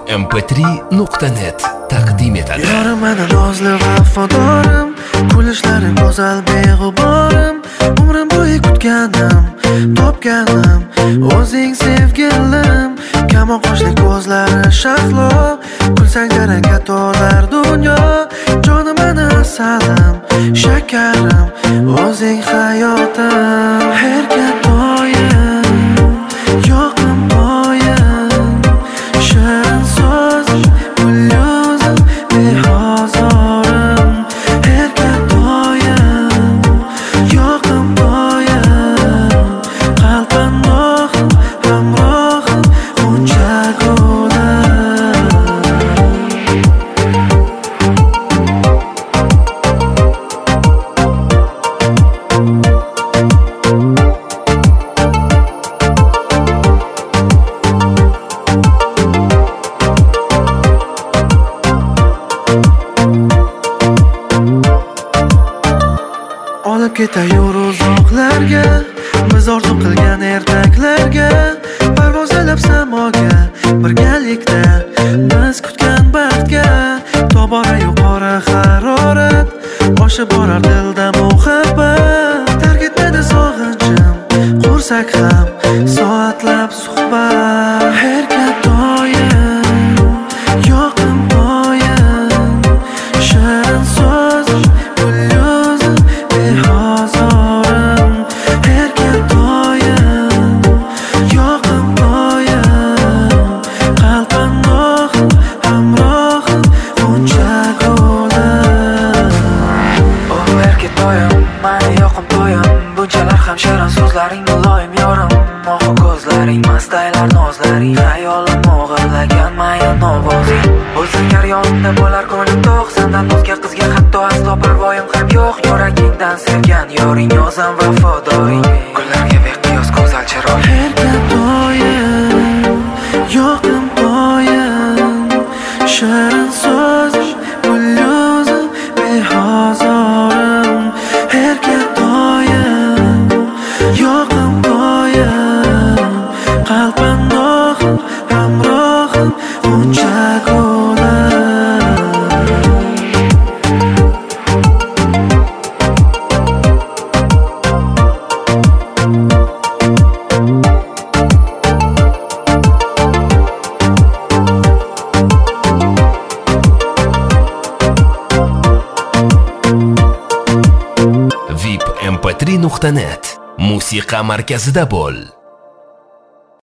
vipmp3.net taqdim etadi. Yorim mana nozli vafodorim, kulishlari go'zal beg'uborim, umrim bo'yi kutganim, topganim, o'zing sevgilim, kamon qoshli ko'zlari shahlo, kulsang jarangga to'lar dunyo, jonim mani asalim, shakarim, o'zing hayotim, herga doim, yoqim doim, shirin so'zing, gul yuzim, behozorim, herga doim, yoqim doim, qalbim rohim, hamrohim, buncha olib ketayur uzoqlarga, biz orzu qilgan ertaklarga, parvozlab samoga, birgalikda biz kutgan baxtga, tobora yuqori harorat, oshib borar dilda muhabbat, tark etmaydi sog'inchim, qursak ham soatlab suhbat, herga doim, yoqim doim, shirin so'zing, gul yuzim, behozorim, herga doim, yoqim doim, qalbim rohim, hamrohim, buncha gulim. Oh, herga doim, mani yoqim doim, bunchalar ham shirin so'zlaring, muloyim yorim, mo'g'u ko'zlaring, mastaylar nozlaring, xayolim o'g'irlagan mayin ovozing, bo'lsang har yonimda bo'lar ko'nglim to'q, sendan o'zga qizga hatto aslo parvoyim ham yo'q, yuragingdan sevgan yoring, o'zim vafodoring, gullarga beqiyos go'zal chiroy, herga doim, yoqim doim, shirin so'zing, gul yuzim, behozorim, herga doim, yoqim doim, qalbim rohim, hamrohim, buncha vipmp3.net musiqa markazida bo'l.